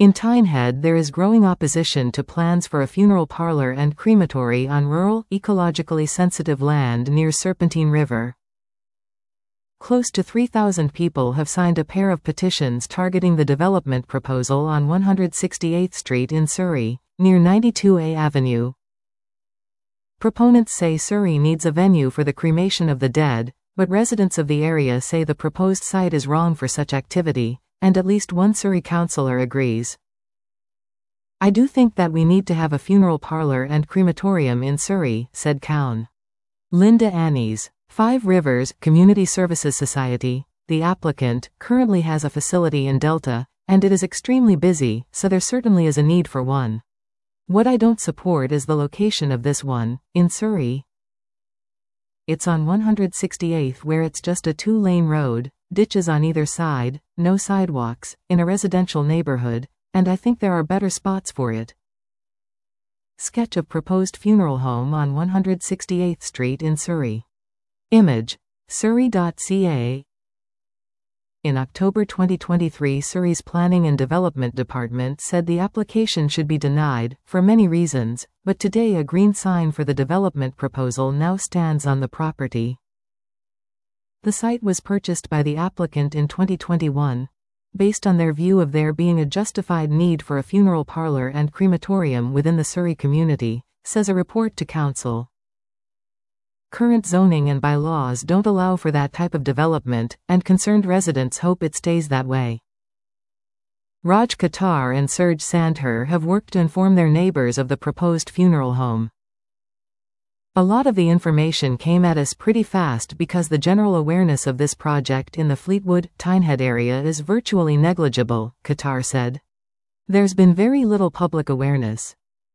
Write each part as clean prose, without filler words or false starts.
In Tynehead, there is growing opposition to plans for a funeral parlor and crematory on rural, ecologically sensitive land near Serpentine River. Close to 3,000 people have signed a pair of petitions targeting the development proposal on 168th Street in Surrey, near 92A Avenue. Proponents say Surrey needs a venue for the cremation of the dead, but residents of the area say the proposed site is wrong for such activity, and at least one Surrey councillor agrees. "I do think that we need to have a funeral parlor and crematorium in Surrey," said Cowan. Linda Annies, Five Rivers Community Services Society, the applicant, currently has a facility in Delta, and it is extremely busy, so there certainly is a need for one. "What I don't support is the location of this one, in Surrey. It's on 168th where it's just a two-lane road, ditches on either side, no sidewalks, in a residential neighborhood, and I think there are better spots for it." Sketch of proposed funeral home on 168th Street in Surrey. Image. Surrey.ca. In October 2023, Surrey's Planning and Development Department said the application should be denied, for many reasons, but today a green sign for the development proposal now stands on the property. The site was purchased by the applicant in 2021, based on their view of there being a justified need for a funeral parlor and crematorium within the Surrey community, says a report to Council. Current zoning and bylaws don't allow for that type of development, and concerned residents hope it stays that way. Raj Qatar and Serge Sandher have worked to inform their neighbors of the proposed funeral home. "A lot of the information came at us pretty fast because the general awareness of this project in the Fleetwood, Tynehead area is virtually negligible," Qatar said. "There's been very little public awareness."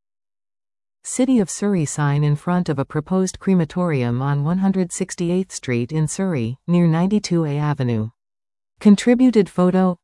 City of Surrey sign in front of a proposed crematorium on 168th Street in Surrey, near 92A Avenue. Contributed photo.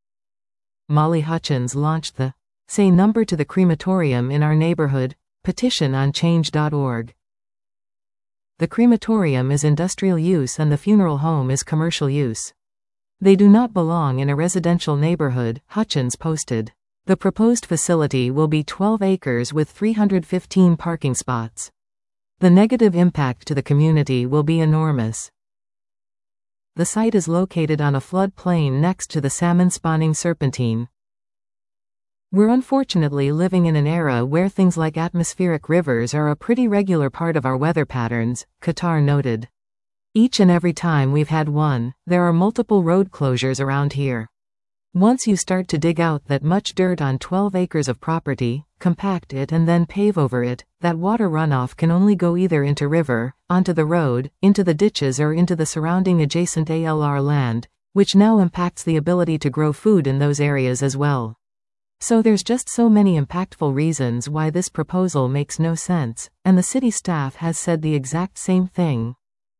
Molly Hutchins launched the "Say Number to the Crematorium in Our Neighborhood" petition on change.org. The crematorium is industrial use and the funeral home is commercial use. They do not belong in a residential neighborhood, Hutchins posted. The proposed facility will be 12 acres with 315 parking spots. The negative impact to the community will be enormous. The site is located on a flood plain next to the salmon-spawning Serpentine. "We're unfortunately living in an era where things like atmospheric rivers are a pretty regular part of our weather patterns," Qatar noted. "Each and every time we've had one, there are multiple road closures around here. Once you start to dig out that much dirt on 12 acres of property, compact it and then pave over it, that water runoff can only go either into river, onto the road, into the ditches or into the surrounding adjacent ALR land, which now impacts the ability to grow food in those areas as well. So there's just so many impactful reasons why this proposal makes no sense, and the city staff has said the exact same thing."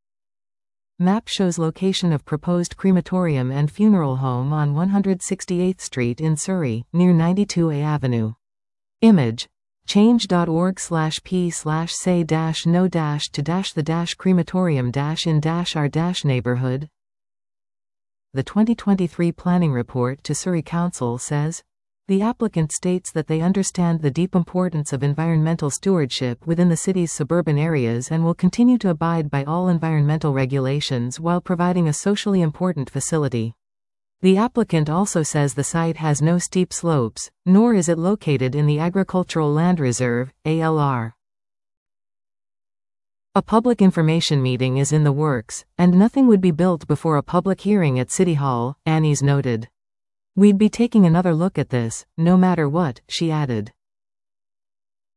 Map shows location of proposed crematorium and funeral home on 168th Street in Surrey, near 92A Avenue. Image. change.org/p/say-no-to-the-crematorium-in-our-neighborhood. The 2023 Planning Report to Surrey Council says, the applicant states that they understand the deep importance of environmental stewardship within the city's suburban areas and will continue to abide by all environmental regulations while providing a socially important facility. The applicant also says the site has no steep slopes, nor is it located in the Agricultural Land Reserve, ALR. A public information meeting is in the works, and nothing would be built before a public hearing at City Hall, Annies noted. "We'd be taking another look at this, no matter what," she added.